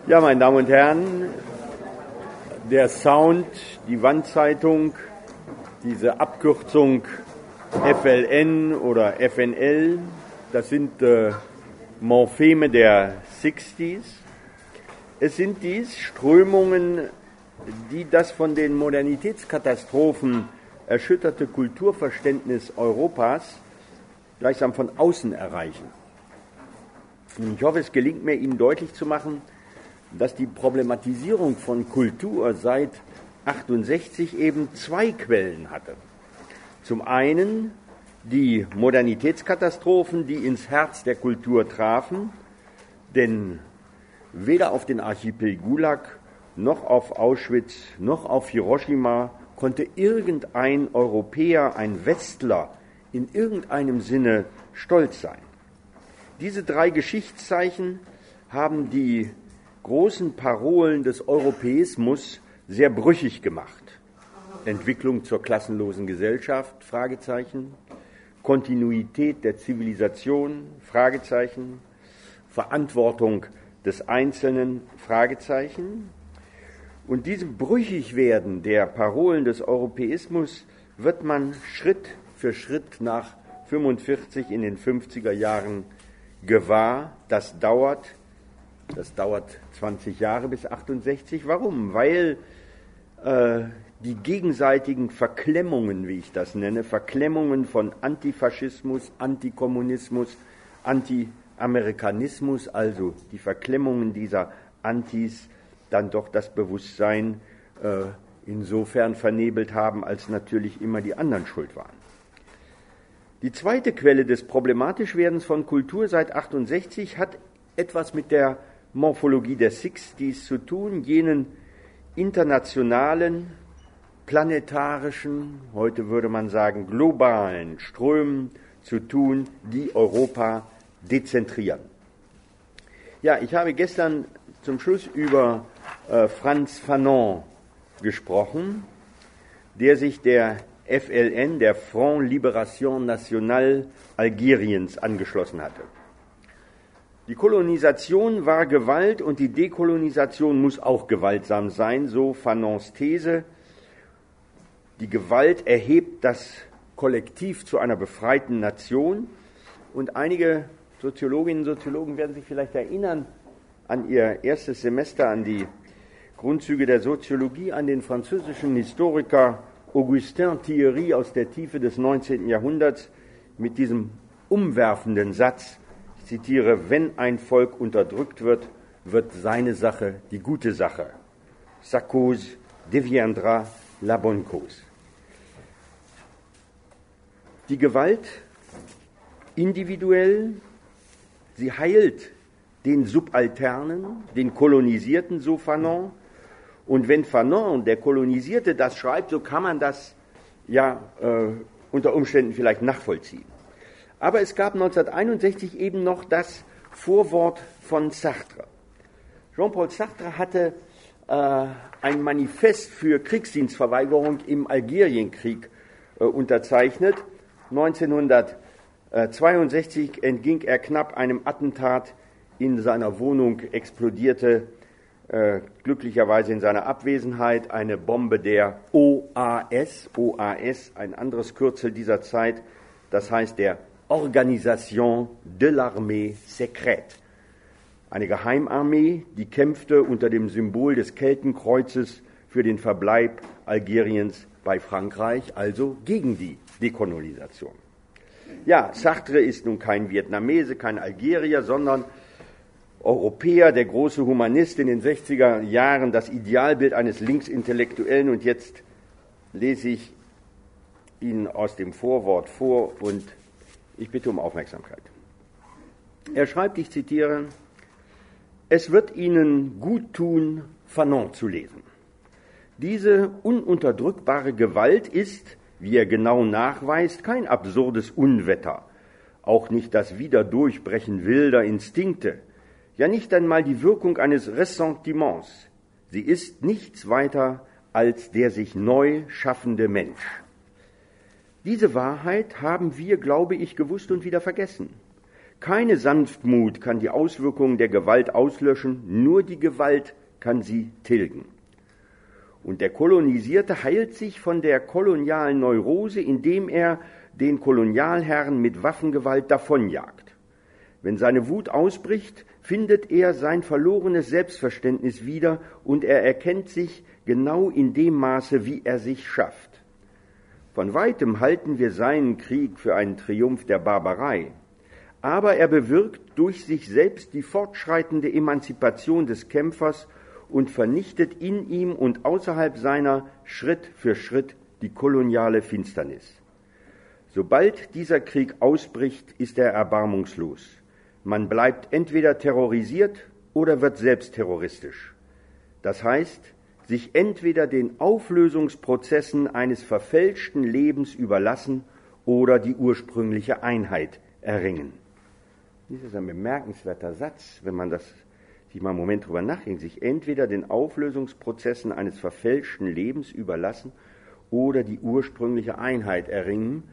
Ja, meine Damen und Herren, der Sound, die Wandzeitung, diese Abkürzung FLN oder FNL, das sind Morpheme der 60s. Es sind dies Strömungen, die das von den Modernitätskatastrophen erschütterte Kulturverständnis Europas gleichsam von außen erreichen. Und ich hoffe, es gelingt mir, Ihnen deutlich zu machen, dass die Problematisierung von Kultur seit 1968 eben zwei Quellen hatte. Zum einen die Modernitätskatastrophen, die ins Herz der Kultur trafen, denn weder auf den Archipel Gulag noch auf Auschwitz noch auf Hiroshima konnte irgendein Europäer, ein Westler in irgendeinem Sinne stolz sein. Diese drei Geschichtszeichen haben die großen Parolen des Europäismus sehr brüchig gemacht. Entwicklung zur klassenlosen Gesellschaft, Fragezeichen, Kontinuität der Zivilisation, Fragezeichen, Verantwortung des Einzelnen, Fragezeichen. Und diesem Brüchigwerden der Parolen des Europäismus wird man Schritt für Schritt nach 1945 in den 50er Jahren gewahr. Das dauert 20 Jahre bis 68. Warum? Weil die gegenseitigen Verklemmungen, wie ich das nenne, Verklemmungen von Antifaschismus, Antikommunismus, Anti-Amerikanismus, also die Verklemmungen dieser Antis, dann doch das Bewusstsein insofern vernebelt haben, als natürlich immer die anderen schuld waren. Die zweite Quelle des Problematischwerdens von Kultur seit 68 hat etwas mit der Morphologie der 60s zu tun, jenen internationalen, planetarischen, heute würde man sagen globalen Strömen zu tun, die Europa dezentrieren. Ja, ich habe gestern zum Schluss über Frantz Fanon gesprochen, der sich der FLN, der Front Libération Nationale Algeriens, angeschlossen hatte. Die Kolonisation war Gewalt und die Dekolonisation muss auch gewaltsam sein, so Fanons These. Die Gewalt erhebt das Kollektiv zu einer befreiten Nation. Und einige Soziologinnen und Soziologen werden sich vielleicht erinnern an ihr erstes Semester, an die Grundzüge der Soziologie, an den französischen Historiker Augustin Thierry aus der Tiefe des 19. Jahrhunderts mit diesem umwerfenden Satz, ich zitiere: Wenn ein Volk unterdrückt wird, wird seine Sache die gute Sache. Sa cause deviendra la bonne cause. Die Gewalt individuell, sie heilt den Subalternen, den Kolonisierten, so Fanon. Und wenn Fanon, der Kolonisierte, das schreibt, so kann man das unter Umständen vielleicht nachvollziehen. Aber es gab 1961 eben noch das Vorwort von Sartre. Jean-Paul Sartre hatte ein Manifest für Kriegsdienstverweigerung im Algerienkrieg unterzeichnet. 1962 entging er knapp einem Attentat. In seiner Wohnung explodierte glücklicherweise in seiner Abwesenheit eine Bombe der OAS, ein anderes Kürzel dieser Zeit, das heißt der Organisation de l'Armée Secrète, eine Geheimarmee, die kämpfte unter dem Symbol des Keltenkreuzes für den Verbleib Algeriens bei Frankreich, also gegen die Dekolonisation. Ja, Sartre ist nun kein Vietnamese, kein Algerier, sondern Europäer, der große Humanist in den 60er Jahren, das Idealbild eines Linksintellektuellen. Und jetzt lese ich Ihnen aus dem Vorwort vor und ich bitte um Aufmerksamkeit. Er schreibt, ich zitiere: Es wird Ihnen gut tun, Fanon zu lesen. Diese ununterdrückbare Gewalt ist, wie er genau nachweist, kein absurdes Unwetter, auch nicht das Wiederdurchbrechen wilder Instinkte, ja nicht einmal die Wirkung eines Ressentiments. Sie ist nichts weiter als der sich neu schaffende Mensch. Diese Wahrheit haben wir, glaube ich, gewusst und wieder vergessen. Keine Sanftmut kann die Auswirkungen der Gewalt auslöschen, nur die Gewalt kann sie tilgen. Und der Kolonisierte heilt sich von der kolonialen Neurose, indem er den Kolonialherren mit Waffengewalt davonjagt. Wenn seine Wut ausbricht, findet er sein verlorenes Selbstverständnis wieder und er erkennt sich genau in dem Maße, wie er sich schafft. Von weitem halten wir seinen Krieg für einen Triumph der Barbarei, aber er bewirkt durch sich selbst die fortschreitende Emanzipation des Kämpfers und vernichtet in ihm und außerhalb seiner Schritt für Schritt die koloniale Finsternis. Sobald dieser Krieg ausbricht, ist er erbarmungslos. Man bleibt entweder terrorisiert oder wird selbst terroristisch. Das heißt, sich entweder den Auflösungsprozessen eines verfälschten Lebens überlassen oder die ursprüngliche Einheit erringen. Das ist ein bemerkenswerter Satz, wenn man das sich mal einen Moment drüber nachdenkt, sich entweder den Auflösungsprozessen eines verfälschten Lebens überlassen oder die ursprüngliche Einheit erringen.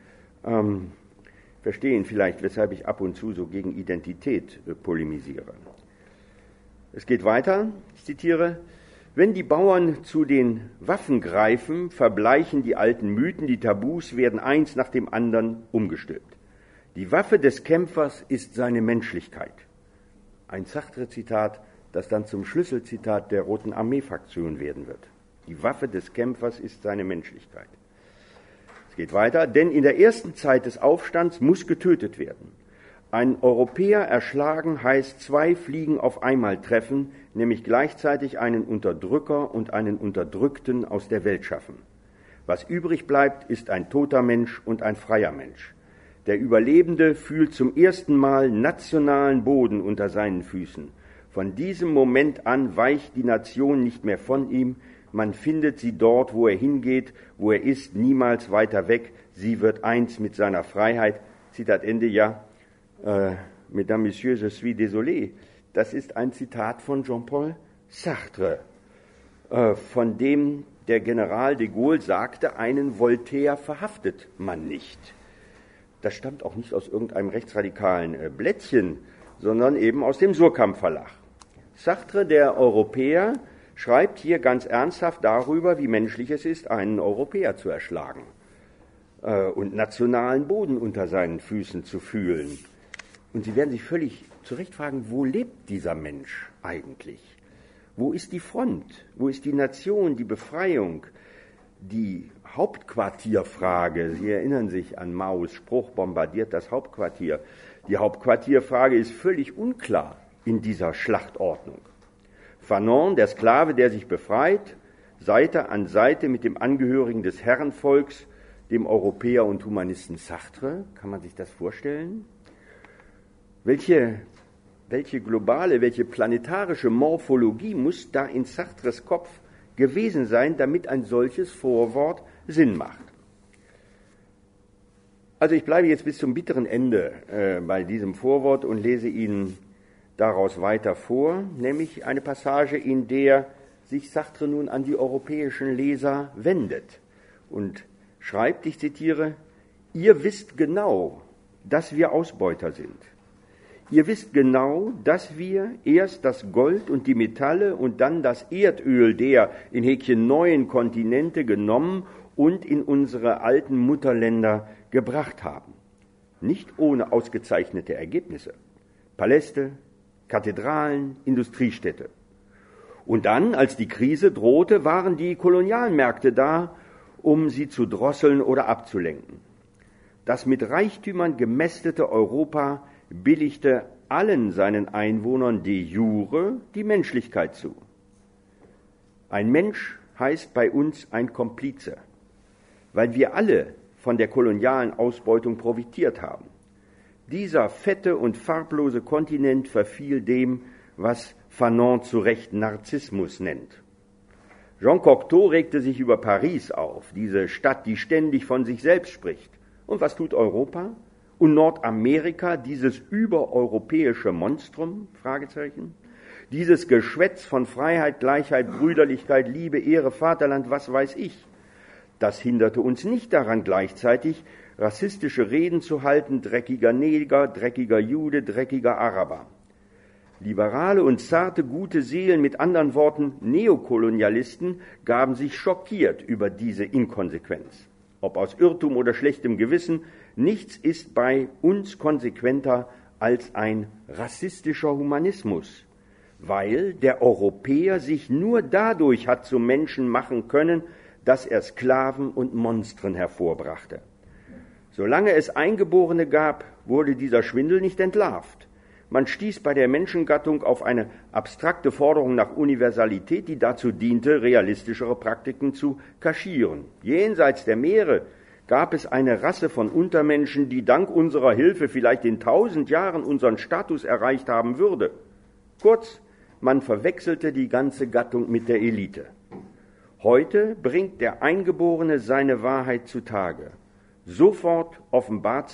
Verstehen vielleicht, weshalb ich ab und zu so gegen Identität polemisiere. Es geht weiter, ich zitiere: Wenn die Bauern zu den Waffen greifen, verbleichen die alten Mythen, die Tabus werden eins nach dem anderen umgestülpt. Die Waffe des Kämpfers ist seine Menschlichkeit. Ein Sartre-Zitat, das dann zum Schlüsselzitat der Roten Armee-Fraktion werden wird. Die Waffe des Kämpfers ist seine Menschlichkeit. Es geht weiter, denn in der ersten Zeit des Aufstands muss getötet werden. Ein Europäer erschlagen heißt 2 Fliegen auf einmal treffen, nämlich gleichzeitig einen Unterdrücker und einen Unterdrückten aus der Welt schaffen. Was übrig bleibt, ist ein toter Mensch und ein freier Mensch. Der Überlebende fühlt zum ersten Mal nationalen Boden unter seinen Füßen. Von diesem Moment an weicht die Nation nicht mehr von ihm. Man findet sie dort, wo er hingeht, wo er ist, niemals weiter weg. Sie wird eins mit seiner Freiheit. Zitat Ende, ja. Mesdames, Messieurs, je suis désolé. Das ist ein Zitat von Jean-Paul Sartre, von dem der General de Gaulle sagte, einen Voltaire verhaftet man nicht. Das stammt auch nicht aus irgendeinem rechtsradikalen Blättchen, sondern eben aus dem Surkamp Verlag. Sartre, der Europäer, schreibt hier ganz ernsthaft darüber, wie menschlich es ist, einen Europäer zu erschlagen und nationalen Boden unter seinen Füßen zu fühlen. Und Sie werden sich völlig zu Recht fragen, wo lebt dieser Mensch eigentlich? Wo ist die Front? Wo ist die Nation, die Befreiung? Die Hauptquartierfrage, Sie erinnern sich an Maos Spruch, bombardiert das Hauptquartier. Die Hauptquartierfrage ist völlig unklar in dieser Schlachtordnung. Fanon, der Sklave, der sich befreit, Seite an Seite mit dem Angehörigen des Herrenvolks, dem Europäer und Humanisten Sartre, kann man sich das vorstellen? Welche globale, welche planetarische Morphologie muss da in Sartres Kopf gewesen sein, damit ein solches Vorwort Sinn macht? Also ich bleibe jetzt bis zum bitteren Ende bei diesem Vorwort und lese Ihnen daraus weiter vor, nämlich eine Passage, in der sich Sartre nun an die europäischen Leser wendet und schreibt, ich zitiere: Ihr wisst genau, dass wir Ausbeuter sind. Ihr wisst genau, dass wir erst das Gold und die Metalle und dann das Erdöl der in Häkchen neuen Kontinente genommen und in unsere alten Mutterländer gebracht haben. Nicht ohne ausgezeichnete Ergebnisse. Paläste, Kathedralen, Industriestädte. Und dann, als die Krise drohte, waren die Kolonialmärkte da, um sie zu drosseln oder abzulenken. Das mit Reichtümern gemästete Europa billigte allen seinen Einwohnern de jure die Menschlichkeit zu. Ein Mensch heißt bei uns ein Komplize, weil wir alle von der kolonialen Ausbeutung profitiert haben. Dieser fette und farblose Kontinent verfiel dem, was Fanon zu Recht Narzissmus nennt. Jean Cocteau regte sich über Paris auf, diese Stadt, die ständig von sich selbst spricht. Und was tut Europa? Und Nordamerika, dieses übereuropäische Monstrum? Fragezeichen. Dieses Geschwätz von Freiheit, Gleichheit, Brüderlichkeit, Liebe, Ehre, Vaterland, was weiß ich. Das hinderte uns nicht daran, gleichzeitig rassistische Reden zu halten, dreckiger Neger, dreckiger Jude, dreckiger Araber. Liberale und zarte, gute Seelen, mit anderen Worten Neokolonialisten, gaben sich schockiert über diese Inkonsequenz. Ob aus Irrtum oder schlechtem Gewissen, nichts ist bei uns konsequenter als ein rassistischer Humanismus, weil der Europäer sich nur dadurch hat zum Menschen machen können, dass er Sklaven und Monstren hervorbrachte. Solange es Eingeborene gab, wurde dieser Schwindel nicht entlarvt. Man stieß bei der Menschengattung auf eine abstrakte Forderung nach Universalität, die dazu diente, realistischere Praktiken zu kaschieren. Jenseits der Meere gab es eine Rasse von Untermenschen, die dank unserer Hilfe vielleicht in 1000 Jahren unseren Status erreicht haben würde. Kurz, man verwechselte die ganze Gattung mit der Elite. Heute bringt der Eingeborene seine Wahrheit zutage. Sofort offenbart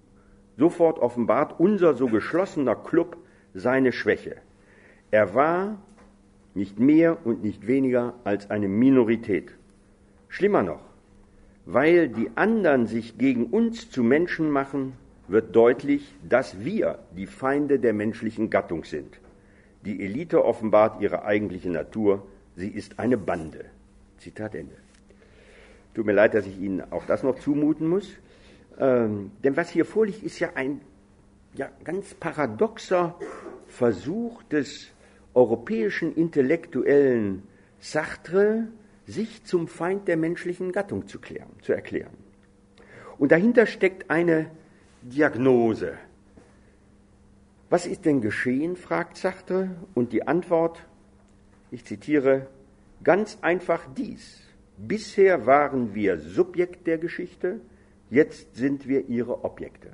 unser so geschlossener Club seine Schwäche. Er war nicht mehr und nicht weniger als eine Minorität. Schlimmer noch, weil die anderen sich gegen uns zu Menschen machen, wird deutlich, dass wir die Feinde der menschlichen Gattung sind. Die Elite offenbart ihre eigentliche Natur, sie ist eine Bande. Zitat Ende. Tut mir leid, dass ich Ihnen auch das noch zumuten muss. Denn was hier vorliegt, ist ja ein ganz paradoxer Versuch des europäischen Intellektuellen Sartre, sich zum Feind der menschlichen Gattung zu erklären. Und dahinter steckt eine Diagnose. Was ist denn geschehen, fragt Sartre, und die Antwort, ich zitiere, ganz einfach dies. Bisher waren wir Subjekt der Geschichte, jetzt sind wir ihre Objekte.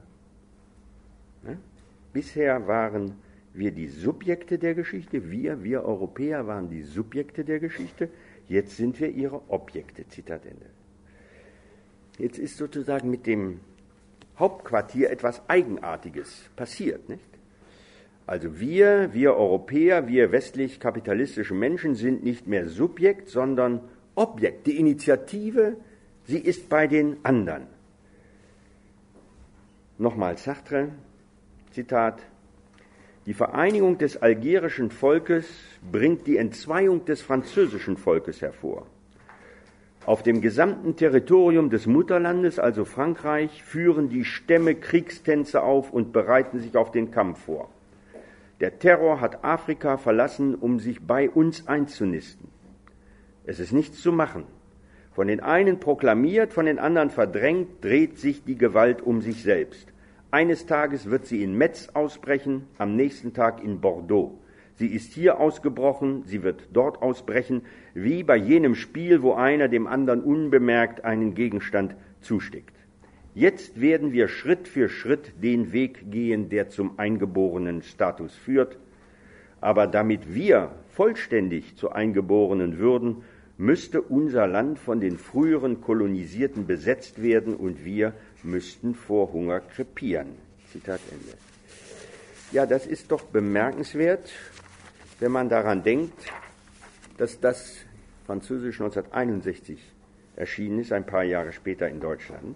Bisher waren wir die Subjekte der Geschichte, wir Europäer waren die Subjekte der Geschichte, jetzt sind wir ihre Objekte. Zitat Ende. Jetzt ist sozusagen mit dem Hauptquartier etwas Eigenartiges passiert, nicht? Also wir Europäer, wir westlich-kapitalistische Menschen sind nicht mehr Subjekt, sondern Objekt. Die Initiative, sie ist bei den anderen. Nochmal Sartre, Zitat, die Vereinigung des algerischen Volkes bringt die Entzweiung des französischen Volkes hervor. Auf dem gesamten Territorium des Mutterlandes, also Frankreich, führen die Stämme Kriegstänze auf und bereiten sich auf den Kampf vor. Der Terror hat Afrika verlassen, um sich bei uns einzunisten. Es ist nichts zu machen. Von den einen proklamiert, von den anderen verdrängt, dreht sich die Gewalt um sich selbst. Eines Tages wird sie in Metz ausbrechen, am nächsten Tag in Bordeaux. Sie ist hier ausgebrochen, sie wird dort ausbrechen, wie bei jenem Spiel, wo einer dem anderen unbemerkt einen Gegenstand zusteckt. Jetzt werden wir Schritt für Schritt den Weg gehen, der zum eingeborenen Status führt. Aber damit wir vollständig zu Eingeborenen würden, müsste unser Land von den früheren Kolonisierten besetzt werden und wir müssten vor Hunger krepieren. Zitat Ende. Ja, das ist doch bemerkenswert, wenn man daran denkt, dass das Französisch 1961 erschienen ist, ein paar Jahre später in Deutschland.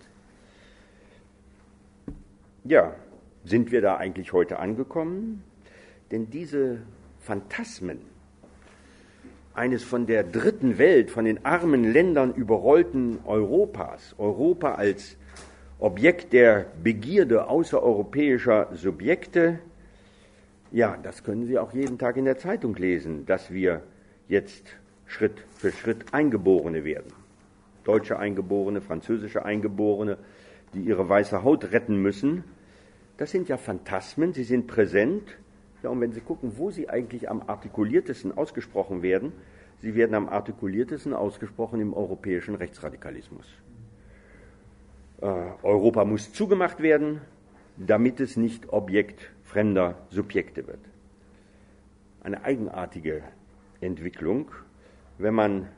Ja, sind wir da eigentlich heute angekommen? Denn diese Phantasmen eines von der dritten Welt, von den armen Ländern überrollten Europas, Europa als Objekt der Begierde außereuropäischer Subjekte, ja, das können Sie auch jeden Tag in der Zeitung lesen, dass wir jetzt Schritt für Schritt Eingeborene werden. Deutsche Eingeborene, französische Eingeborene, die ihre weiße Haut retten müssen. Das sind ja Phantasmen, sie sind präsent. Ja, und wenn Sie gucken, wo sie eigentlich am artikuliertesten ausgesprochen werden, sie werden am artikuliertesten ausgesprochen im europäischen Rechtsradikalismus. Europa muss zugemacht werden, damit es nicht Objekt fremder Subjekte wird. Eine eigenartige Entwicklung. Wenn man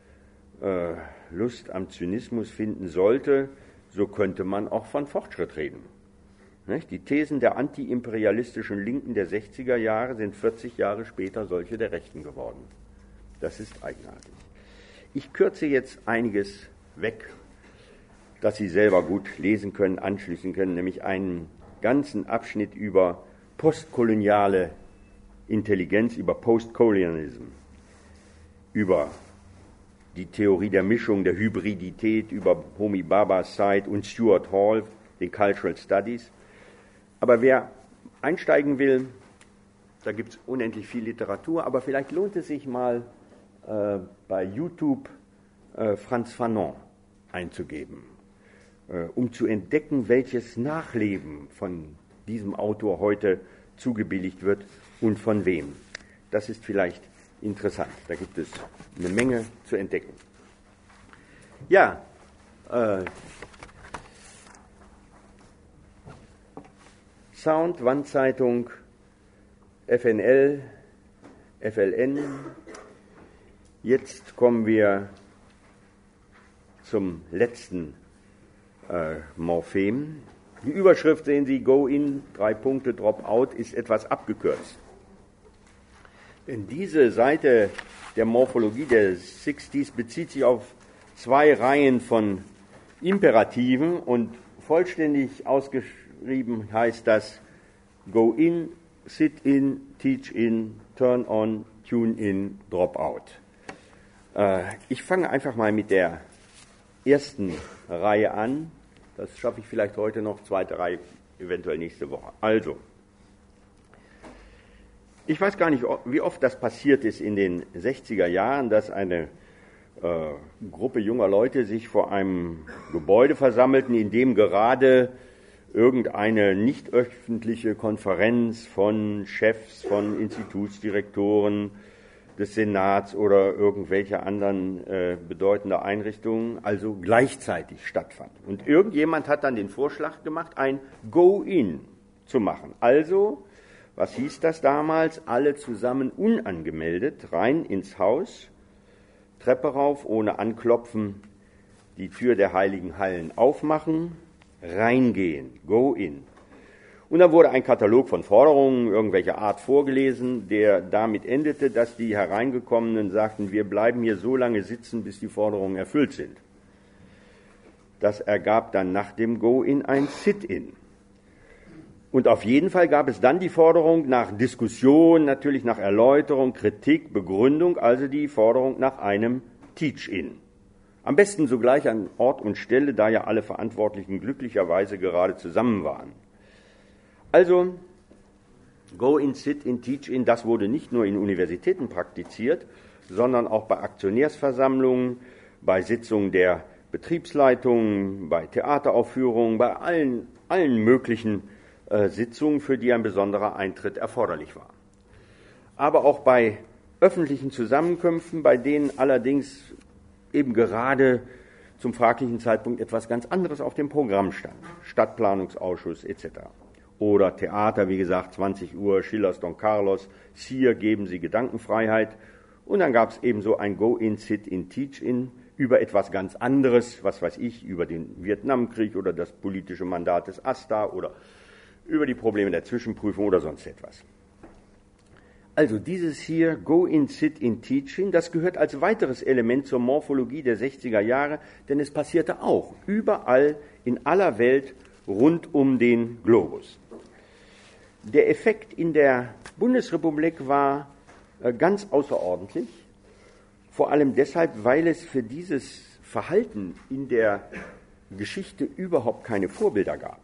Lust am Zynismus finden sollte, so könnte man auch von Fortschritt reden. Die Thesen der antiimperialistischen Linken der 60er Jahre sind 40 Jahre später solche der Rechten geworden. Das ist eigenartig. Ich kürze jetzt einiges weg. das Sie selber gut lesen können, anschließen können, nämlich einen ganzen Abschnitt über postkoloniale Intelligenz, über Postcolonialism, über die Theorie der Mischung, der Hybridität, über Homi Bhabha, Said und Stuart Hall, den Cultural Studies. Aber wer einsteigen will, da gibt es unendlich viel Literatur, aber vielleicht lohnt es sich mal bei YouTube Frantz Fanon einzugeben, um zu entdecken, welches Nachleben von diesem Autor heute zugebilligt wird und von wem. Das ist vielleicht interessant, da gibt es eine Menge zu entdecken. Ja, Sound, Wandzeitung, FNL, FLN. Jetzt kommen wir zum letzten Morphem. Die Überschrift sehen Sie, Go in, 3 Punkte, Drop out, ist etwas abgekürzt. Denn diese Seite der Morphologie der 60s bezieht sich auf 2 Reihen von Imperativen und vollständig ausgeschrieben heißt das Go in, sit in, teach in, turn on, tune in, drop out. Ich fange einfach mal mit der ersten Reihe an. Das schaffe ich vielleicht heute noch, zweite Reihe eventuell nächste Woche. Also, ich weiß gar nicht, wie oft das passiert ist in den 60er Jahren, dass eine Gruppe junger Leute sich vor einem Gebäude versammelten, in dem gerade irgendeine nicht öffentliche Konferenz von Chefs, von Institutsdirektoren, des Senats oder irgendwelche anderen bedeutende Einrichtungen, also gleichzeitig stattfand. Und irgendjemand hat dann den Vorschlag gemacht, ein Go-In zu machen. Also, was hieß das damals? Alle zusammen unangemeldet rein ins Haus, Treppe rauf, ohne Anklopfen, die Tür der heiligen Hallen aufmachen, reingehen, Go-In. Und dann wurde ein Katalog von Forderungen irgendwelcher Art vorgelesen, der damit endete, dass die Hereingekommenen sagten, wir bleiben hier so lange sitzen, bis die Forderungen erfüllt sind. Das ergab dann nach dem Go-In ein Sit-In. Und auf jeden Fall gab es dann die Forderung nach Diskussion, natürlich nach Erläuterung, Kritik, Begründung, also die Forderung nach einem Teach-In. Am besten sogleich an Ort und Stelle, da ja alle Verantwortlichen glücklicherweise gerade zusammen waren. Also, Go-In, Sit-In, Teach-In, das wurde nicht nur in Universitäten praktiziert, sondern auch bei Aktionärsversammlungen, bei Sitzungen der Betriebsleitungen, bei Theateraufführungen, bei allen möglichen Sitzungen, für die ein besonderer Eintritt erforderlich war. Aber auch bei öffentlichen Zusammenkünften, bei denen allerdings eben gerade zum fraglichen Zeitpunkt etwas ganz anderes auf dem Programm stand, Stadtplanungsausschuss etc. Oder Theater, wie gesagt, 20 Uhr, Schillers Don Carlos, hier geben Sie Gedankenfreiheit. Und dann gab es ebenso ein Go-In, Sit-In, Teach-In über etwas ganz anderes, was weiß ich, über den Vietnamkrieg oder das politische Mandat des AStA oder über die Probleme der Zwischenprüfung oder sonst etwas. Also dieses hier, Go-In, Sit-In, Teach-In, das gehört als weiteres Element zur Morphologie der 60er Jahre, denn es passierte auch überall in aller Welt rund um den Globus. Der Effekt in der Bundesrepublik war ganz außerordentlich, vor allem deshalb, weil es für dieses Verhalten in der Geschichte überhaupt keine Vorbilder gab.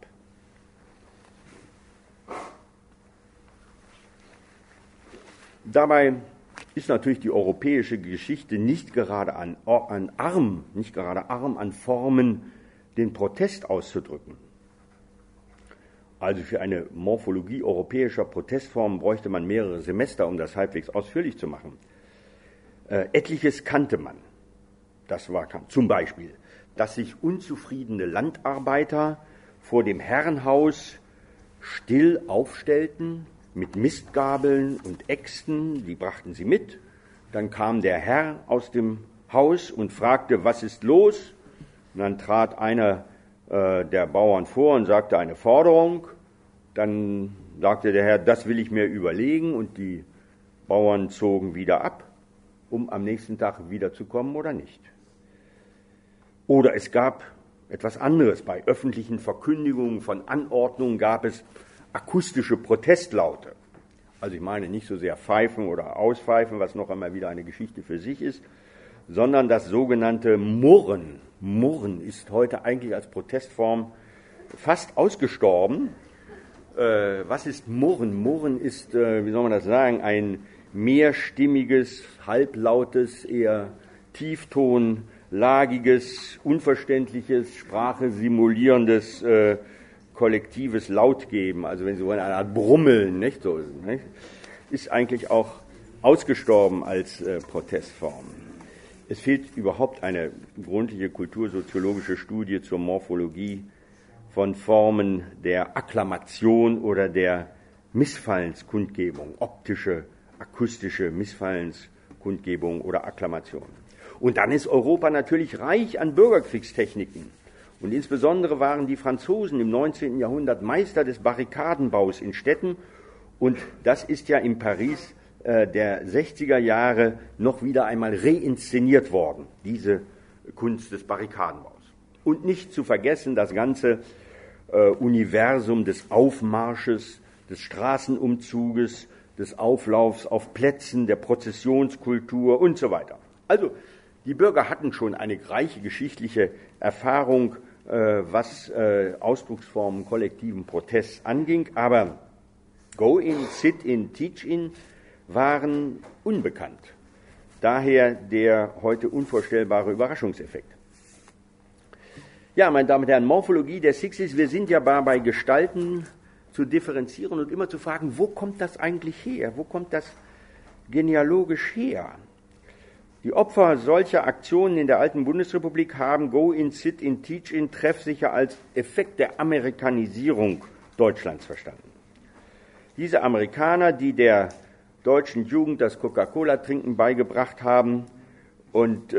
Dabei ist natürlich die europäische Geschichte nicht gerade arm an Formen, den Protest auszudrücken. Also für eine Morphologie europäischer Protestformen bräuchte man mehrere Semester, um das halbwegs ausführlich zu machen. Etliches kannte man. Das war zum Beispiel, dass sich unzufriedene Landarbeiter vor dem Herrenhaus still aufstellten, mit Mistgabeln und Äxten, die brachten sie mit. Dann kam der Herr aus dem Haus und fragte, was ist los? Und dann trat einer der Bauern vor und sagte eine Forderung. Dann sagte der Herr, das will ich mir überlegen, und die Bauern zogen wieder ab, um am nächsten Tag wiederzukommen oder nicht. Oder es gab etwas anderes. Bei öffentlichen Verkündigungen von Anordnungen gab es akustische Protestlaute. Also ich meine nicht so sehr Pfeifen oder Auspfeifen, was noch einmal wieder eine Geschichte für sich ist, sondern das sogenannte Murren. Murren ist heute eigentlich als Protestform fast ausgestorben. Was ist Murren? Murren ist, wie soll man das sagen, ein mehrstimmiges, halblautes, eher tieftonlagiges, unverständliches, Sprache simulierendes, kollektives Lautgeben. Also wenn Sie wollen, eine Art Brummeln, nicht so, nicht? Ist eigentlich auch ausgestorben als Protestform. Es fehlt überhaupt eine gründliche kultursoziologische Studie zur Morphologie von Formen der Akklamation oder der Missfallenskundgebung, optische, akustische Missfallenskundgebung oder Akklamation. Und dann ist Europa natürlich reich an Bürgerkriegstechniken. Und insbesondere waren die Franzosen im 19. Jahrhundert Meister des Barrikadenbaus in Städten. Und das ist ja in Paris der 60er Jahre noch wieder einmal reinszeniert worden, diese Kunst des Barrikadenbaus. Und nicht zu vergessen das ganze Universum des Aufmarsches, des Straßenumzuges, des Auflaufs auf Plätzen, der Prozessionskultur und so weiter. Also die Bürger hatten schon eine reiche geschichtliche Erfahrung, was Ausdrucksformen kollektiven Protests anging, aber Go-in, Sit-in, Teach-in waren unbekannt. Daher der heute unvorstellbare Überraschungseffekt. Ja, meine Damen und Herren, Morphologie der Sixties, wir sind ja bei Gestalten zu differenzieren und immer zu fragen, wo kommt das eigentlich her? Wo kommt das genealogisch her? Die Opfer solcher Aktionen in der alten Bundesrepublik haben Go-in, Sit-in, Teach-in treffsicher als Effekt der Amerikanisierung Deutschlands verstanden. Diese Amerikaner, die der deutschen Jugend das Coca-Cola-Trinken beigebracht haben und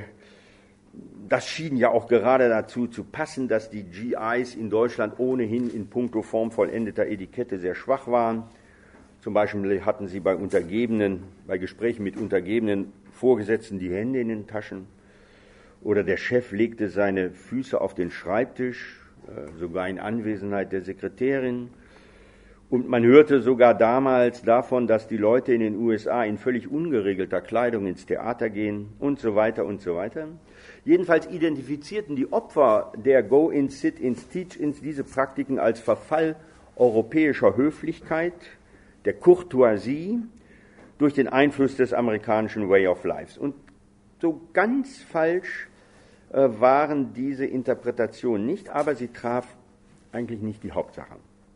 das schien ja auch gerade dazu zu passen, dass die GIs in Deutschland ohnehin in puncto formvollendeter Etikette sehr schwach waren. Zum Beispiel hatten sie bei Gesprächen mit Untergebenen Vorgesetzten die Hände in den Taschen. Oder der Chef legte seine Füße auf den Schreibtisch, sogar in Anwesenheit der Sekretärin. Und man hörte sogar damals davon, dass die Leute in den USA in völlig ungeregelter Kleidung ins Theater gehen und so weiter und so weiter. Jedenfalls identifizierten die Opfer der Go-ins, Sit-ins, Teach-ins diese Praktiken als Verfall europäischer Höflichkeit, der Courtoisie, durch den Einfluss des amerikanischen Way of Life. Und so ganz falsch waren diese Interpretationen nicht, aber sie traf eigentlich nicht die Hauptsache.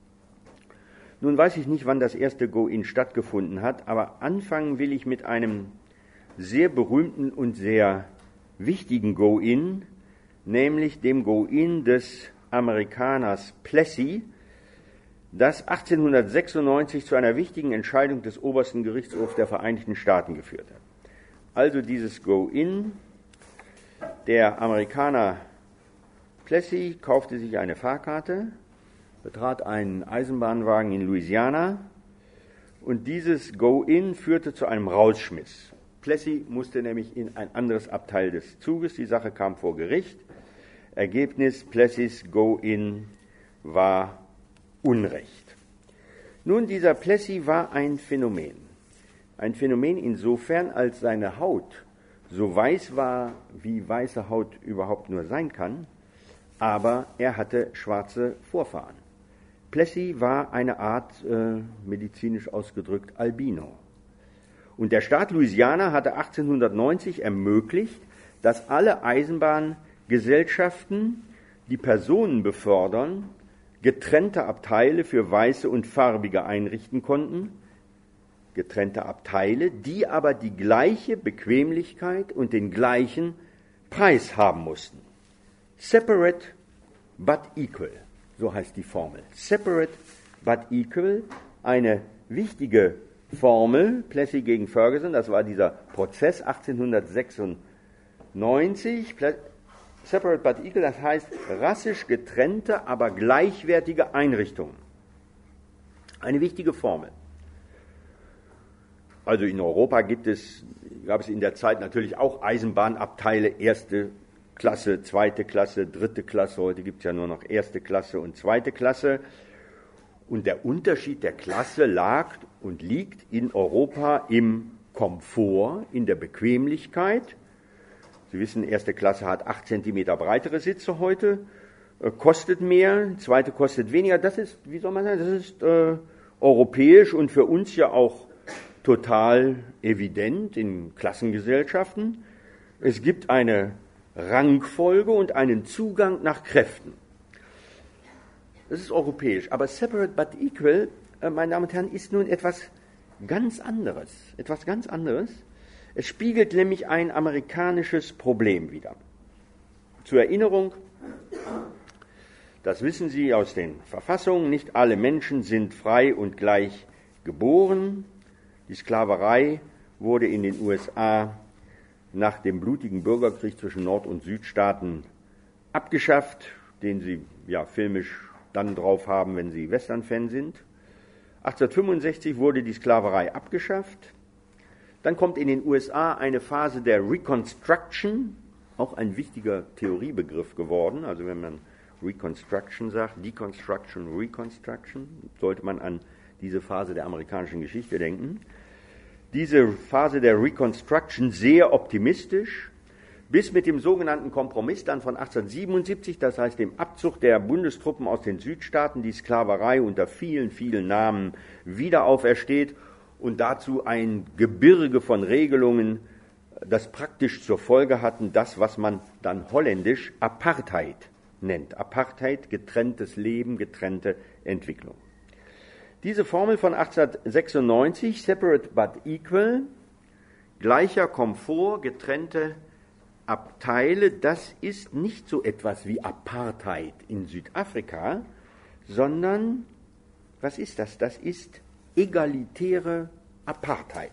Nun weiß ich nicht, wann das erste Go-in stattgefunden hat, aber anfangen will ich mit einem sehr berühmten und sehr wichtigen Go-in, nämlich dem Go-in des Amerikaners Plessy, das 1896 zu einer wichtigen Entscheidung des obersten Gerichtshofs der Vereinigten Staaten geführt hat. Also dieses Go-in, der Amerikaner Plessy kaufte sich eine Fahrkarte, betrat einen Eisenbahnwagen in Louisiana und dieses Go-in führte zu einem Rausschmiss. Plessy musste nämlich in ein anderes Abteil des Zuges, die Sache kam vor Gericht. Ergebnis, Plessys Go-in war Unrecht. Nun, dieser Plessy war ein Phänomen. Ein Phänomen insofern, als seine Haut so weiß war, wie weiße Haut überhaupt nur sein kann, aber er hatte schwarze Vorfahren. Plessy war eine Art, medizinisch ausgedrückt, Albino. Und der Staat Louisiana hatte 1890 ermöglicht, dass alle Eisenbahngesellschaften, die Personen befördern, getrennte Abteile für Weiße und Farbige einrichten konnten, getrennte Abteile, die aber die gleiche Bequemlichkeit und den gleichen Preis haben mussten. Separate but equal, so heißt die Formel. Separate but equal, eine wichtige Formel, Plessy gegen Ferguson, das war dieser Prozess 1896, Separate but equal, das heißt rassisch getrennte, aber gleichwertige Einrichtungen. Eine wichtige Formel. Also in Europa gab es in der Zeit natürlich auch Eisenbahnabteile erste Klasse, zweite Klasse, dritte Klasse, heute gibt es ja nur noch erste Klasse und zweite Klasse. Und der Unterschied der Klasse lag und liegt in Europa im Komfort, in der Bequemlichkeit. Sie wissen, erste Klasse hat 8 Zentimeter breitere Sitze heute, kostet mehr, zweite kostet weniger. Das ist, wie soll man sagen, das ist europäisch und für uns ja auch total evident in Klassengesellschaften. Es gibt eine Rangfolge und einen Zugang nach Kräften. Das ist europäisch. Aber separate but equal, meine Damen und Herren, ist nun etwas ganz anderes. Etwas ganz anderes. Es spiegelt nämlich ein amerikanisches Problem wider. Zur Erinnerung, das wissen Sie aus den Verfassungen, nicht alle Menschen sind frei und gleich geboren. Die Sklaverei wurde in den USA nach dem blutigen Bürgerkrieg zwischen Nord- und Südstaaten abgeschafft, den Sie ja filmisch dann drauf haben, wenn Sie Western-Fan sind. 1865 wurde die Sklaverei abgeschafft. Dann kommt in den USA eine Phase der Reconstruction, auch ein wichtiger Theoriebegriff geworden. Also wenn man Reconstruction sagt, Deconstruction, Reconstruction, sollte man an diese Phase der amerikanischen Geschichte denken. Diese Phase der Reconstruction sehr optimistisch, bis mit dem sogenannten Kompromiss dann von 1877, das heißt dem Abzug der Bundestruppen aus den Südstaaten, die Sklaverei unter vielen, vielen Namen wieder aufersteht und dazu ein Gebirge von Regelungen, das praktisch zur Folge hatten, das, was man dann holländisch Apartheid nennt. Apartheid, getrenntes Leben, getrennte Entwicklung. Diese Formel von 1896, separate but equal, gleicher Komfort, getrennte Abteile, das ist nicht so etwas wie Apartheid in Südafrika, sondern, was ist das? Das ist egalitäre Apartheid.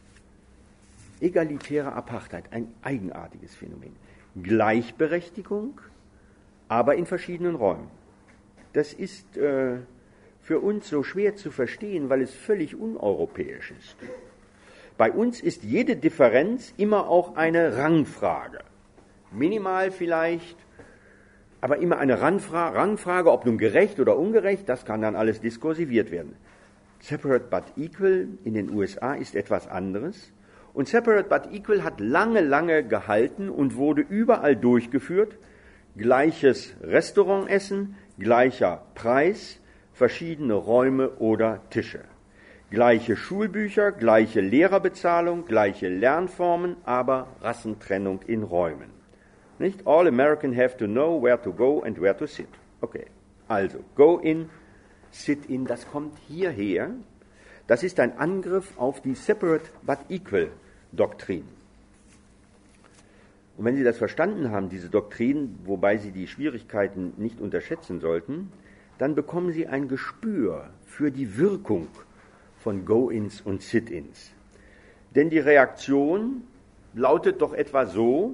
Egalitäre Apartheid, ein eigenartiges Phänomen. Gleichberechtigung, aber in verschiedenen Räumen. Das ist für uns so schwer zu verstehen, weil es völlig uneuropäisch ist. Bei uns ist jede Differenz immer auch eine Rangfrage. Minimal vielleicht, aber immer eine Rangfrage, ob nun gerecht oder ungerecht, das kann dann alles diskursiviert werden. Separate but equal in den USA ist etwas anderes. Und separate but equal hat lange, lange gehalten und wurde überall durchgeführt. Gleiches Restaurantessen, gleicher Preis, verschiedene Räume oder Tische. Gleiche Schulbücher, gleiche Lehrerbezahlung, gleiche Lernformen, aber Rassentrennung in Räumen. Nicht? All Americans have to know where to go and where to sit. Okay, also go in, sit in, das kommt hierher. Das ist ein Angriff auf die Separate but Equal Doktrin. Und wenn Sie das verstanden haben, diese Doktrin, wobei Sie die Schwierigkeiten nicht unterschätzen sollten, dann bekommen Sie ein Gespür für die Wirkung von Go-ins und Sit-ins. Denn die Reaktion lautet doch etwa so,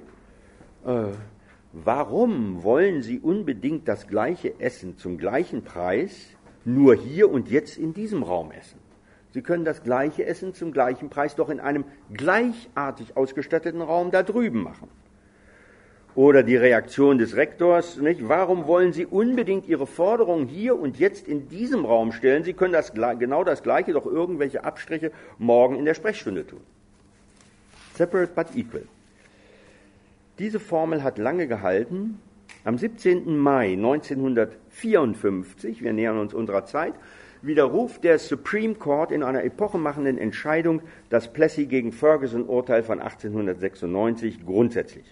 warum wollen Sie unbedingt das gleiche Essen zum gleichen Preis nur hier und jetzt in diesem Raum essen? Sie können das gleiche Essen zum gleichen Preis doch in einem gleichartig ausgestatteten Raum da drüben machen. Oder die Reaktion des Rektors, nicht? Warum wollen Sie unbedingt Ihre Forderungen hier und jetzt in diesem Raum stellen? Sie können genau das Gleiche, doch irgendwelche Abstriche morgen in der Sprechstunde tun. Separate but equal. Diese Formel hat lange gehalten. Am 17. Mai 1954, wir nähern uns unserer Zeit, widerruft der Supreme Court in einer epochemachenden Entscheidung das Plessy gegen Ferguson-Urteil von 1896 grundsätzlich.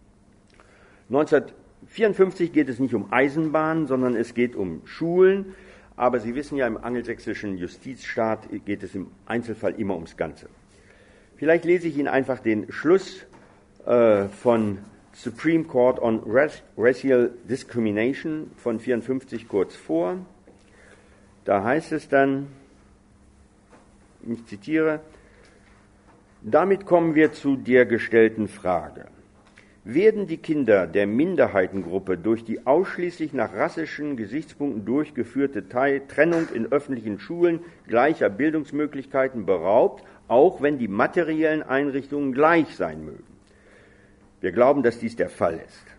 1954 geht es nicht um Eisenbahnen, sondern es geht um Schulen. Aber Sie wissen ja, im angelsächsischen Justizstaat geht es im Einzelfall immer ums Ganze. Vielleicht lese ich Ihnen einfach den Schluss von Supreme Court on Racial Discrimination von 1954 kurz vor. Da heißt es dann, ich zitiere, damit kommen wir zu der gestellten Frage. Werden die Kinder der Minderheitengruppe durch die ausschließlich nach rassischen Gesichtspunkten durchgeführte Trennung in öffentlichen Schulen gleicher Bildungsmöglichkeiten beraubt, auch wenn die materiellen Einrichtungen gleich sein mögen? Wir glauben, dass dies der Fall ist.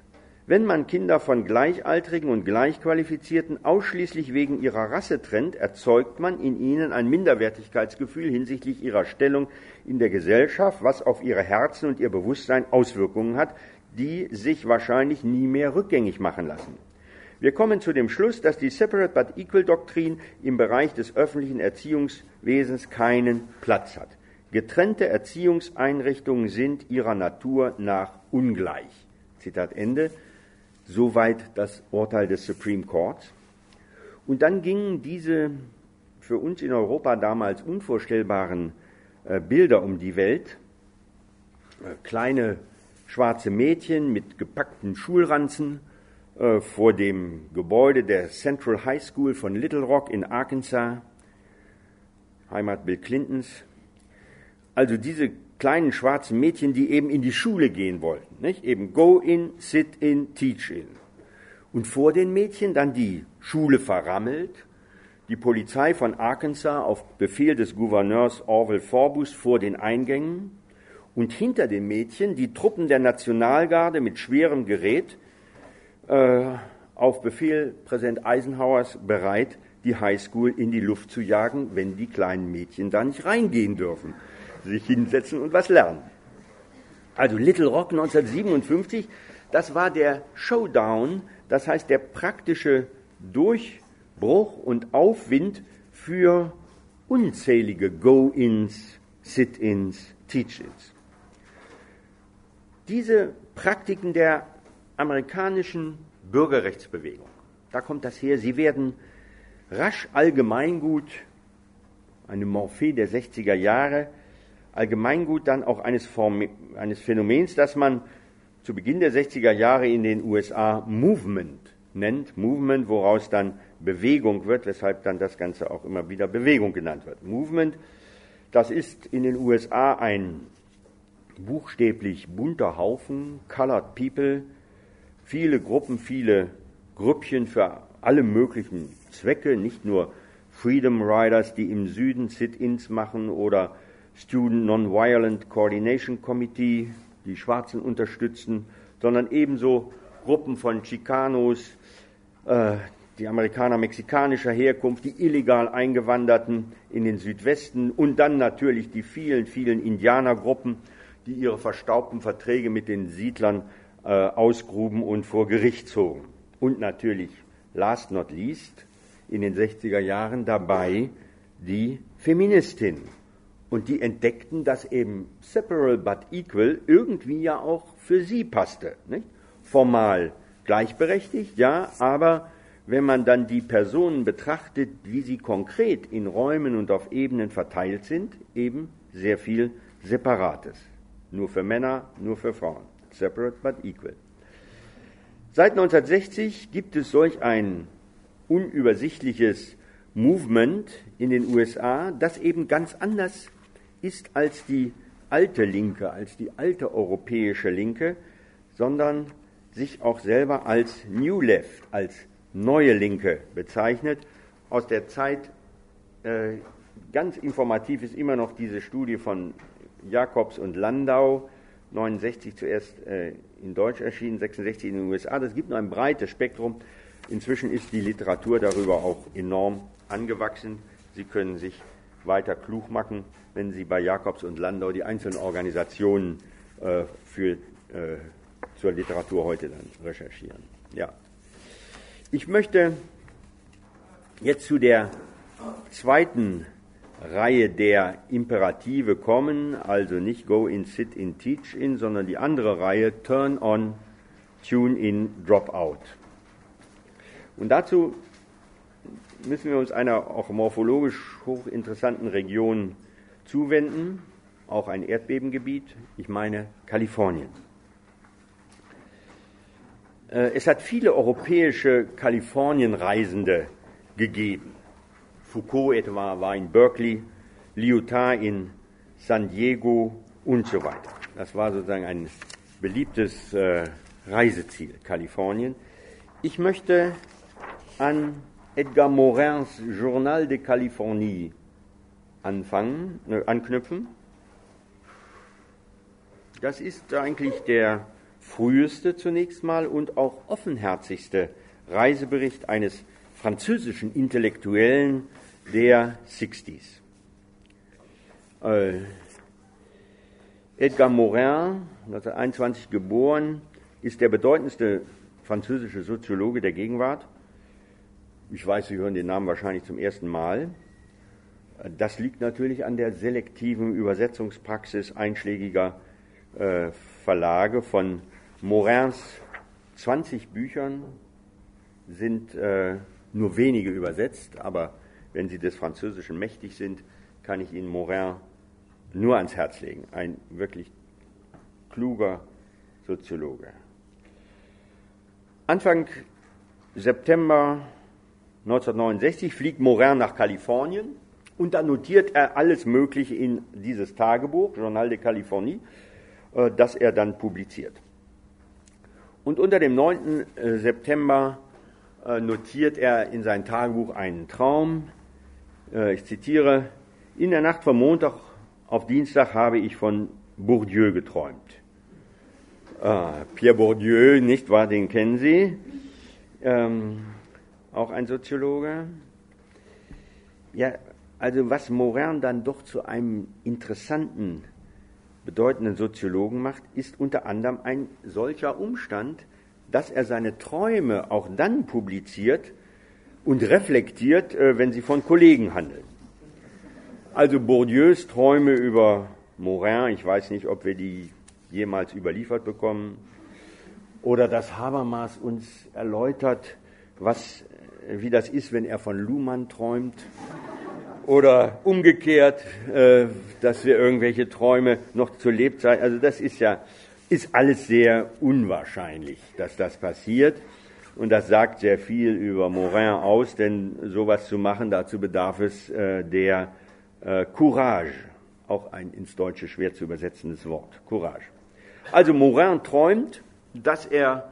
Wenn man Kinder von Gleichaltrigen und Gleichqualifizierten ausschließlich wegen ihrer Rasse trennt, erzeugt man in ihnen ein Minderwertigkeitsgefühl hinsichtlich ihrer Stellung in der Gesellschaft, was auf ihre Herzen und ihr Bewusstsein Auswirkungen hat, die sich wahrscheinlich nie mehr rückgängig machen lassen. Wir kommen zu dem Schluss, dass die Separate but Equal Doktrin im Bereich des öffentlichen Erziehungswesens keinen Platz hat. Getrennte Erziehungseinrichtungen sind ihrer Natur nach ungleich. Zitat Ende. Soweit das Urteil des Supreme Court. Und dann gingen diese für uns in Europa damals unvorstellbaren Bilder um die Welt. Kleine schwarze Mädchen mit gepackten Schulranzen vor dem Gebäude der Central High School von Little Rock in Arkansas, Heimat Bill Clintons. Also diese kleinen schwarzen Mädchen, die eben in die Schule gehen wollten, nicht? Eben go in, sit in, teach in. Und vor den Mädchen dann die Schule verrammelt, die Polizei von Arkansas auf Befehl des Gouverneurs Orville Forbes vor den Eingängen und hinter den Mädchen die Truppen der Nationalgarde mit schwerem Gerät auf Befehl Präsident Eisenhowers bereit, die Highschool in die Luft zu jagen, wenn die kleinen Mädchen da nicht reingehen dürfen, sich hinsetzen und was lernen. Also Little Rock 1957, das war der Showdown, das heißt der praktische Durchbruch und Aufwind für unzählige Go-ins, Sit-ins, Teach-ins. Diese Praktiken der amerikanischen Bürgerrechtsbewegung, da kommt das her, sie werden rasch Allgemeingut, eine Morphee der 60er Jahre, Allgemeingut dann auch eines Phänomens, das man zu Beginn der 60er Jahre in den USA Movement nennt. Movement, woraus dann Bewegung wird, weshalb dann das Ganze auch immer wieder Bewegung genannt wird. Movement, das ist in den USA ein buchstäblich bunter Haufen, Colored People, viele Gruppen, viele Grüppchen für alle möglichen Zwecke, nicht nur Freedom Riders, die im Süden Sit-ins machen oder Student Nonviolent Coordination Committee, die Schwarzen unterstützen, sondern ebenso Gruppen von Chicanos, die Amerikaner mexikanischer Herkunft, die illegal Eingewanderten in den Südwesten und dann natürlich die vielen, vielen Indianergruppen, die ihre verstaubten Verträge mit den Siedlern ausgruben und vor Gericht zogen. Und natürlich, last not least, in den 60er Jahren dabei die Feministinnen. Und die entdeckten, dass eben separate but equal irgendwie ja auch für sie passte. Nicht? Formal gleichberechtigt, ja, aber wenn man dann die Personen betrachtet, wie sie konkret in Räumen und auf Ebenen verteilt sind, eben sehr viel Separates. Nur für Männer, nur für Frauen. Separate but equal. Seit 1960 gibt es solch ein unübersichtliches Movement in den USA, das eben ganz anders ist als die alte Linke, als die alte europäische Linke, sondern sich auch selber als New Left, als neue Linke bezeichnet. Aus der Zeit, ganz informativ ist immer noch diese Studie von Jacobs und Landau, 69 zuerst in Deutsch erschienen, 66 in den USA. Das gibt nur ein breites Spektrum. Inzwischen ist die Literatur darüber auch enorm angewachsen. Sie können sich weiter klug machen, wenn Sie bei Jacobs und Landau die einzelnen Organisationen zur Literatur heute dann recherchieren. Ja. Ich möchte jetzt zu der zweiten Reihe der Imperative kommen, also nicht go in, sit in, teach in, sondern die andere Reihe turn on, tune in, drop out. Und dazu müssen wir uns einer auch morphologisch hochinteressanten Region zuwenden, auch ein Erdbebengebiet, ich meine Kalifornien. Es hat viele europäische Kalifornienreisende gegeben. Foucault etwa war in Berkeley, Lyotard in San Diego und so weiter. Das war sozusagen ein beliebtes Reiseziel, Kalifornien. Ich möchte an Edgar Morins Journal de Californie anknüpfen. Das ist eigentlich der früheste zunächst mal und auch offenherzigste Reisebericht eines französischen Intellektuellen der 60s. Edgar Morin, 1921 geboren, ist der bedeutendste französische Soziologe der Gegenwart. Ich weiß, Sie hören den Namen wahrscheinlich zum ersten Mal. Das liegt natürlich an der selektiven Übersetzungspraxis einschlägiger Verlage. Von Morins 20 Büchern sind nur wenige übersetzt, aber wenn Sie des Französischen mächtig sind, kann ich Ihnen Morin nur ans Herz legen. Ein wirklich kluger Soziologe. Anfang September 1969 fliegt Morin nach Kalifornien und dann notiert er alles Mögliche in dieses Tagebuch, Journal de Californie, das er dann publiziert. Und unter dem 9. September notiert er in sein Tagebuch einen Traum. Ich zitiere: In der Nacht vom Montag auf Dienstag habe ich von Bourdieu geträumt. Pierre Bourdieu, nicht wahr, den kennen Sie, auch ein Soziologe. Ja, also was Morin dann doch zu einem interessanten, bedeutenden Soziologen macht, ist unter anderem ein solcher Umstand, dass er seine Träume auch dann publiziert und reflektiert, wenn sie von Kollegen handeln. Also Bourdieus Träume über Morin, ich weiß nicht, ob wir die jemals überliefert bekommen, oder dass Habermas uns erläutert, wie das ist, wenn er von Luhmann träumt, oder umgekehrt, dass wir irgendwelche Träume noch zu Lebzeiten, also das ist alles sehr unwahrscheinlich, dass das passiert, und das sagt sehr viel über Morin aus, denn sowas zu machen, dazu bedarf es der Courage, auch ein ins Deutsche schwer zu übersetzendes Wort, Courage. Also Morin träumt, dass er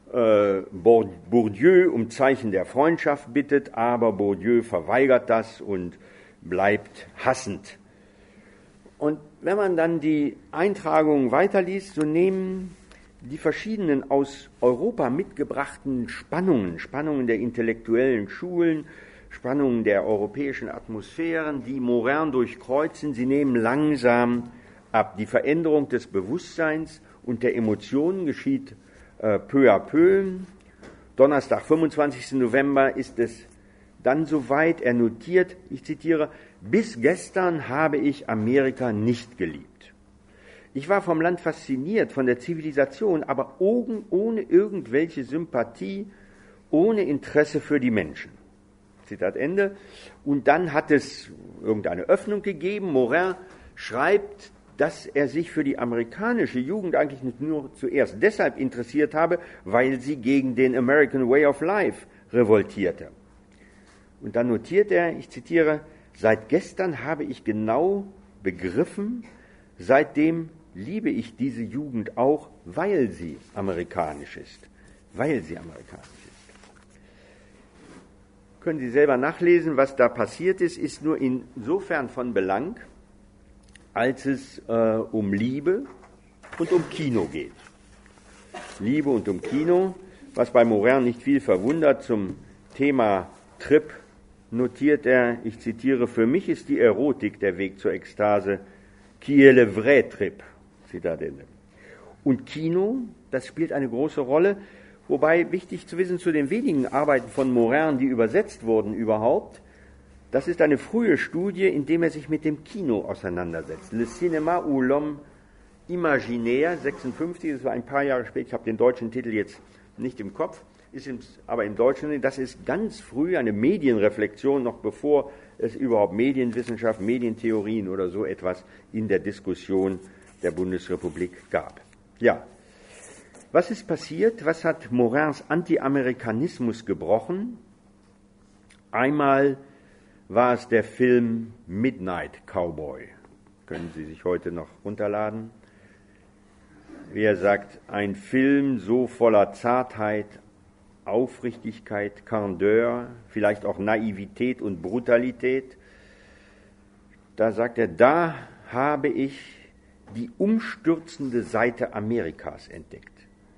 Bourdieu um Zeichen der Freundschaft bittet, aber Bourdieu verweigert das und bleibt hassend. Und wenn man dann die Eintragungen weiterliest, so nehmen die verschiedenen aus Europa mitgebrachten Spannungen der intellektuellen Schulen, Spannungen der europäischen Atmosphären, die Morin durchkreuzen, sie nehmen langsam ab. Die Veränderung des Bewusstseins und der Emotionen geschieht peu à peu. Donnerstag, 25. November ist es dann soweit. Er notiert, ich zitiere: Bis gestern habe ich Amerika nicht geliebt. Ich war vom Land fasziniert, von der Zivilisation, aber ohne irgendwelche Sympathie, ohne Interesse für die Menschen. Zitat Ende. Und dann hat es irgendeine Öffnung gegeben. Morin schreibt, dass er sich für die amerikanische Jugend eigentlich nicht nur zuerst deshalb interessiert habe, weil sie gegen den American Way of Life revoltierte. Und dann notiert er, ich zitiere: Seit gestern habe ich genau begriffen, seitdem liebe ich diese Jugend auch, weil sie amerikanisch ist. Weil sie amerikanisch ist. Können Sie selber nachlesen, was da passiert ist nur insofern von Belang, als es um Liebe und um Kino geht. Liebe und um Kino, was bei Morin nicht viel verwundert. Zum Thema Trip notiert er, ich zitiere: Für mich ist die Erotik der Weg zur Ekstase, qui est le vrai trip. Zitat Ende. Und Kino, das spielt eine große Rolle, wobei wichtig zu wissen, zu den wenigen Arbeiten von Morin, die übersetzt wurden überhaupt, das ist eine frühe Studie, in der er sich mit dem Kino auseinandersetzt. Le cinéma ou l'homme imaginaire, 56, das war ein paar Jahre später, ich habe den deutschen Titel jetzt nicht im Kopf, aber im Deutschen, das ist ganz früh eine Medienreflexion, noch bevor es überhaupt Medienwissenschaft, Medientheorien oder so etwas in der Diskussion der Bundesrepublik gab. Ja, was ist passiert? Was hat Morins Anti-Amerikanismus gebrochen? Einmal war es der Film Midnight Cowboy. Können Sie sich heute noch runterladen. Wie er sagt, ein Film so voller Zartheit, Aufrichtigkeit, Candeur, vielleicht auch Naivität und Brutalität. Da sagt er, da habe ich die umstürzende Seite Amerikas entdeckt.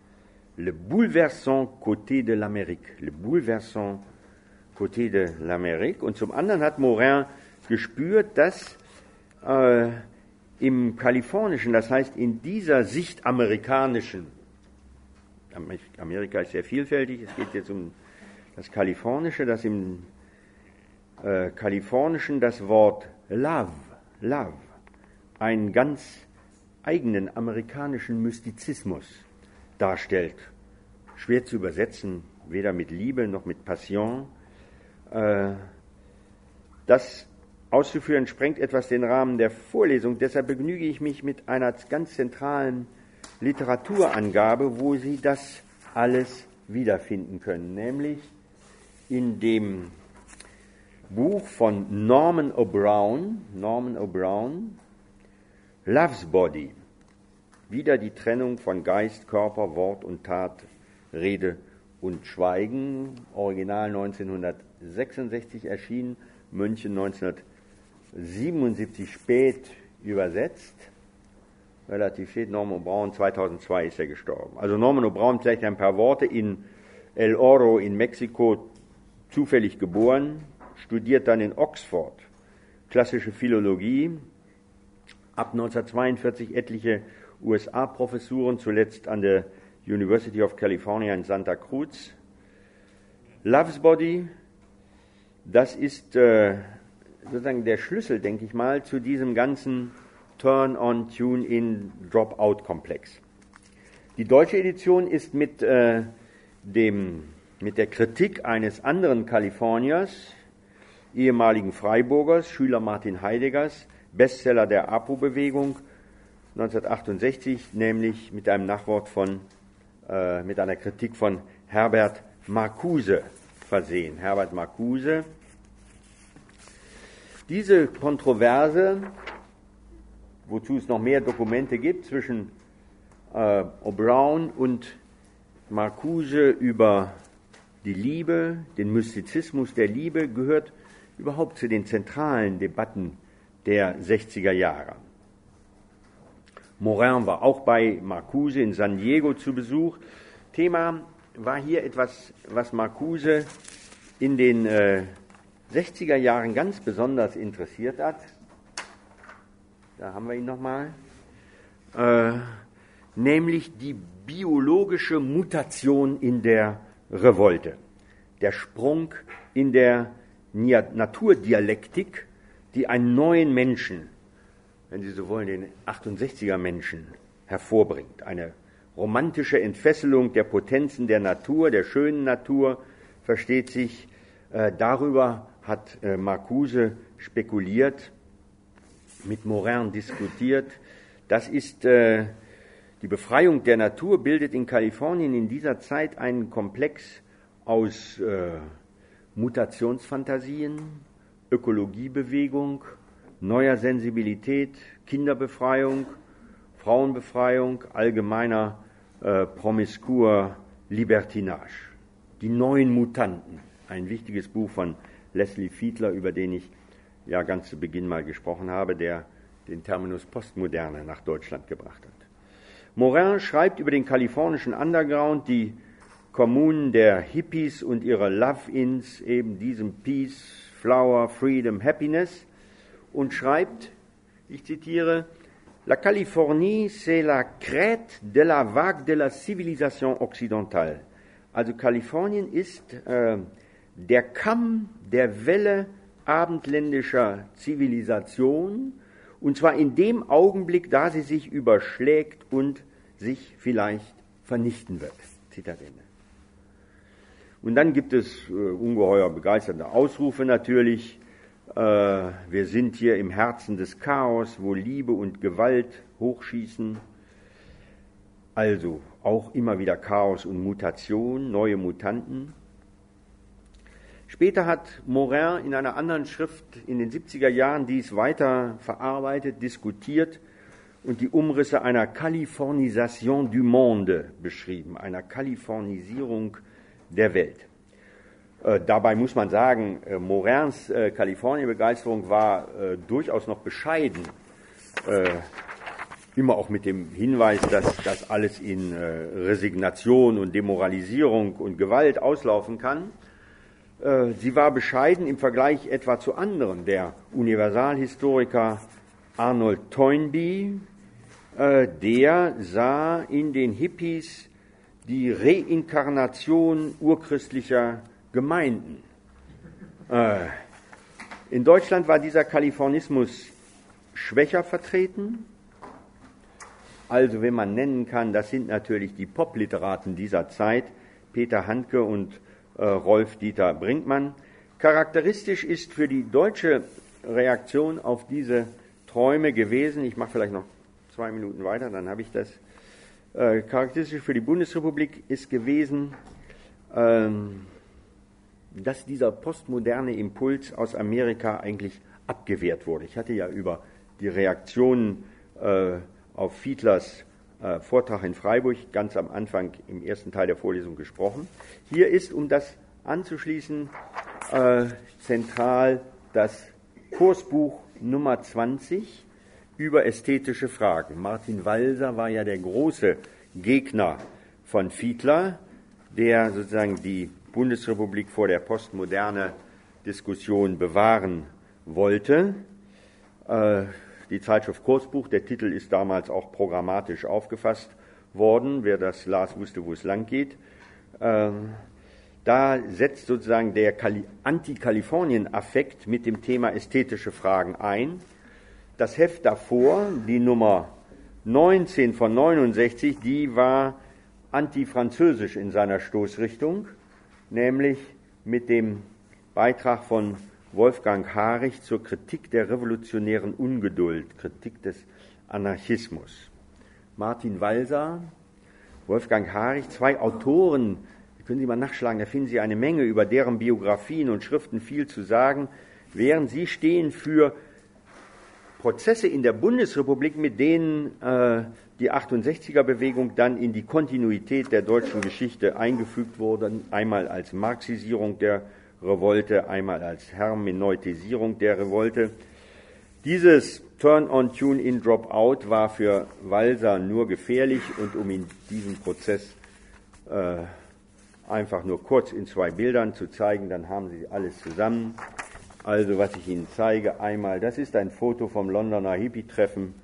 Le bouleversant côté de l'Amérique. Le bouleversant côté de l'Amérique. Und zum anderen hat Morin gespürt, dass im Kalifornischen, das heißt in dieser Sicht amerikanischen, Amerika ist sehr vielfältig, es geht jetzt um das Kalifornische, dass im Kalifornischen das Wort Love einen ganz eigenen amerikanischen Mystizismus darstellt. Schwer zu übersetzen, weder mit Liebe noch mit Passion. Das auszuführen sprengt etwas den Rahmen der Vorlesung, deshalb begnüge ich mich mit einer ganz zentralen Literaturangabe, wo Sie das alles wiederfinden können, nämlich in dem Buch von Norman O'Brown, Love's Body, wieder die Trennung von Geist, Körper, Wort und Tat, Rede und Schweigen, Original 1966 erschienen, München 1977 spät übersetzt, relativ spät. Norman O'Brown, 2002 ist er gestorben. Also Norman O'Brown, vielleicht ein paar Worte, in El Oro in Mexiko zufällig geboren, studiert dann in Oxford klassische Philologie, ab 1942 etliche USA-Professuren, zuletzt an der University of California in Santa Cruz. Love's Body, das ist sozusagen der Schlüssel, denke ich mal, zu diesem ganzen Turn-on, Tune-in, Drop-out-Komplex. Die deutsche Edition ist mit der Kritik eines anderen Kaliforniers, ehemaligen Freiburgers, Schüler Martin Heideggers, Bestseller der APO-Bewegung 1968, nämlich mit einem Nachwort mit einer Kritik von Herbert Marcuse versehen. Herbert Marcuse. Diese Kontroverse, wozu es noch mehr Dokumente gibt, zwischen O'Brown und Marcuse über die Liebe, den Mystizismus der Liebe, gehört überhaupt zu den zentralen Debatten der 60er Jahre. Morin war auch bei Marcuse in San Diego zu Besuch. Thema war hier etwas, was Marcuse in den 60er Jahren ganz besonders interessiert hat. Da haben wir ihn nochmal. Nämlich die biologische Mutation in der Revolte. Der Sprung in der Naturdialektik, die einen neuen Menschen, wenn Sie so wollen, den 68er Menschen hervorbringt. Eine romantische Entfesselung der Potenzen der Natur, der schönen Natur, versteht sich. Darüber hat Marcuse spekuliert, mit Morin diskutiert. Das ist die Befreiung der Natur, bildet in Kalifornien in dieser Zeit einen Komplex aus Mutationsfantasien, Ökologiebewegung, neuer Sensibilität, Kinderbefreiung, Frauenbefreiung, allgemeiner promiskuer Libertinage. Die neuen Mutanten, ein wichtiges Buch von Leslie Fiedler, über den ich ja ganz zu Beginn mal gesprochen habe, der den Terminus Postmoderne nach Deutschland gebracht hat. Morin schreibt über den kalifornischen Underground, die Kommunen der Hippies und ihre Love-Ins, eben diesem Peace, Flower, Freedom, Happiness, und schreibt, ich zitiere, La Californie, c'est la crête de la vague de la civilisation occidentale. Also Kalifornien ist der Kamm der Welle abendländischer Zivilisation, und zwar in dem Augenblick, da sie sich überschlägt und sich vielleicht vernichten wird. Zitat Ende. Und dann gibt es ungeheuer begeisternde Ausrufe natürlich. Wir sind hier im Herzen des Chaos, wo Liebe und Gewalt hochschießen. Also auch immer wieder Chaos und Mutation, neue Mutanten. Später hat Morin in einer anderen Schrift in den 70er Jahren dies weiter verarbeitet, diskutiert und die Umrisse einer Californisation du monde beschrieben, einer Kalifornisierung der Welt. Dabei muss man sagen, Morins Kalifornien-Begeisterung war durchaus noch bescheiden immer auch mit dem Hinweis, dass das alles in Resignation und Demoralisierung und Gewalt auslaufen kann. Sie war bescheiden im Vergleich etwa zu anderen. Der Universalhistoriker Arnold Toynbee, der sah in den Hippies die Reinkarnation urchristlicher Gemeinden. In Deutschland war dieser Kalifornismus schwächer vertreten. Also, wenn man nennen kann, das sind natürlich die Popliteraten dieser Zeit, Peter Handke und Rolf-Dieter Brinkmann. Charakteristisch ist für die deutsche Reaktion auf diese Träume gewesen, ich mache vielleicht noch 2 Minuten weiter, dann habe ich das. Charakteristisch für die Bundesrepublik ist gewesen, dass dieser postmoderne Impuls aus Amerika eigentlich abgewehrt wurde. Ich hatte ja über die Reaktionen auf Fiedlers Vortrag in Freiburg ganz am Anfang im ersten Teil der Vorlesung gesprochen. Hier ist, um das anzuschließen, zentral das Kursbuch Nummer 20 über ästhetische Fragen. Martin Walser war ja der große Gegner von Fiedler, der sozusagen die Bundesrepublik vor der postmoderne Diskussion bewahren wollte. Die Zeitschrift Kursbuch, der Titel ist damals auch programmatisch aufgefasst worden. Wer das las, wusste, wo es lang geht. Da setzt sozusagen der Anti-Kalifornien-Affekt mit dem Thema ästhetische Fragen ein. Das Heft davor, die Nummer 19 von 69, die war antifranzösisch in seiner Stoßrichtung, nämlich mit dem Beitrag von Wolfgang Harich zur Kritik der revolutionären Ungeduld, Kritik des Anarchismus. Martin Walser, Wolfgang Harich, 2 Autoren, können Sie mal nachschlagen, da finden Sie eine Menge über deren Biografien und Schriften viel zu sagen, während sie stehen für Prozesse in der Bundesrepublik, mit denen die 68er-Bewegung dann in die Kontinuität der deutschen Geschichte eingefügt wurde, einmal als Marxisierung der Revolte, einmal als Hermeneutisierung der Revolte. Dieses Turn-on, Tune-in, Drop-out war für Walser nur gefährlich, und um in diesem Prozess einfach nur kurz in 2 Bildern zu zeigen, dann haben Sie alles zusammen. Also, was ich Ihnen zeige, einmal, das ist ein Foto vom Londoner Hippie-Treffen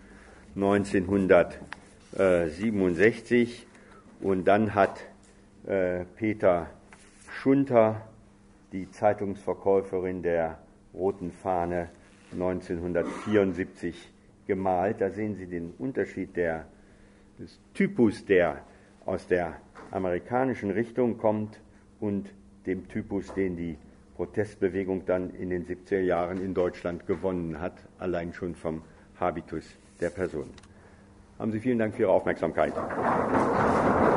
1967, und dann hat Peter Schunter, die Zeitungsverkäuferin der Roten Fahne, 1974 gemalt. Da sehen Sie den Unterschied des Typus, der aus der amerikanischen Richtung kommt, und dem Typus, den die Protestbewegung dann in den 70er Jahren in Deutschland gewonnen hat, allein schon vom Habitus der Person. Haben Sie vielen Dank für Ihre Aufmerksamkeit.